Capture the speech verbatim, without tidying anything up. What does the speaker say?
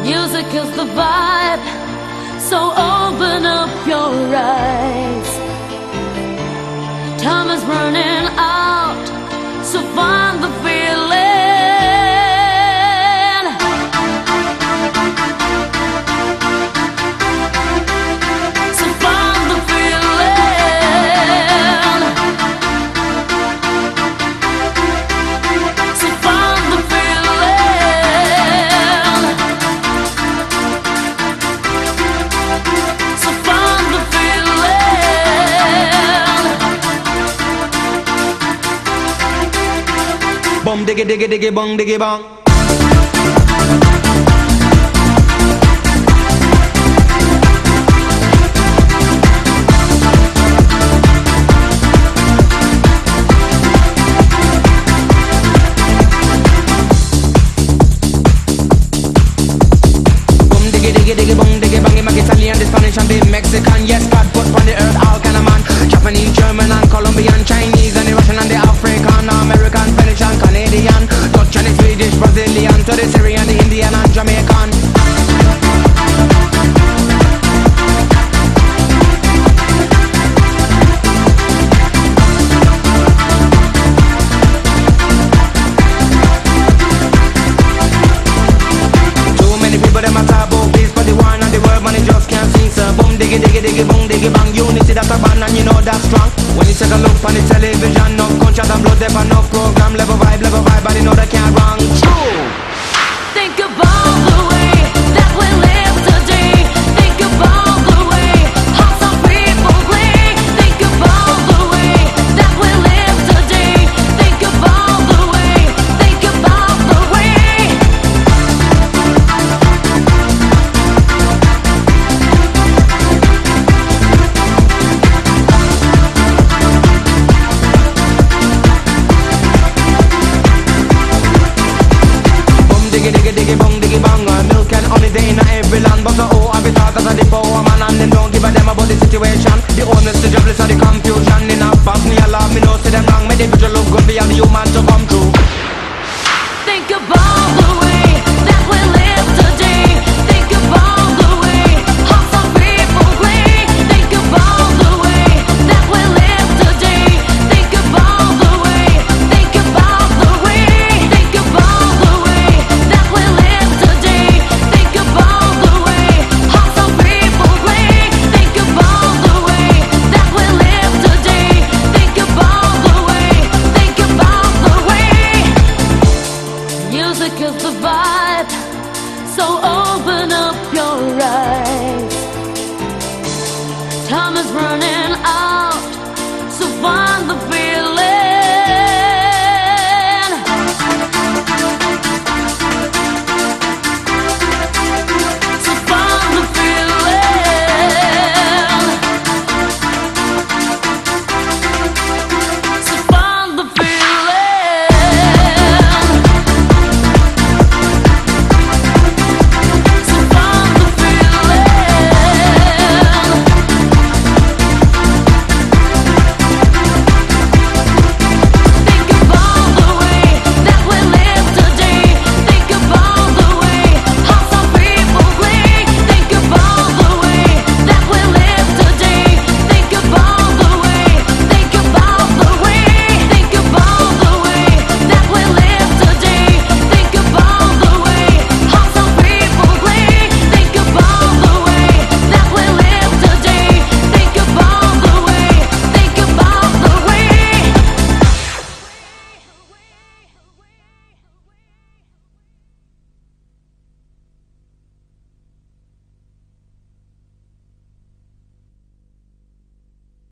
Music is the vibe, so open up your eyes. Time is running out, so find the feeling. So find the feeling. So find the feeling. So find the feeling. Bum diggy diggy diggy bong diggy bong. Bum diggy diggy diggy bong diggy bong. I'm Italian, the Spanish and the Mexican. Yes, God put on the earth all kind of man. Japanese, German and Colombian, Chinese and the Russian and the African, American, Spanish and Canadian, Dutch and the Swedish, Brazilian, to the Syrian, the Indian and Jamaican. Too many people them a taboo, peace for the one and the world, man, it just can't sing. So boom diggy diggy diggy boom diggy bang. Unity that's a band and you know that's strong. When you take a look on the television, no conscious and blood, there no program, level vibe, level vibe, but you know they can't wrong. True. Think about the way that we live today. Think about the way how some people play. Think about the way that we live today. Think about the way. Think about the way. Diggy diggy diggy bong diggy bong. Milk and honey day in every land. But the oh, I be thought as a the power man. And them don't give a damn about the situation. The honest, the jobless, and the confusion. In a pass me a love, me know see them wrong. Me the picture look good for all the human to come true. Think about the way that we live today. Think about the way how some people play. Think about the way that we live today. Think about the way. Think about the way. Think about the way that we live today. Think about the way how some people play. Think about the way that we live today. Think about the way. Think about the way. Music is the vibe, so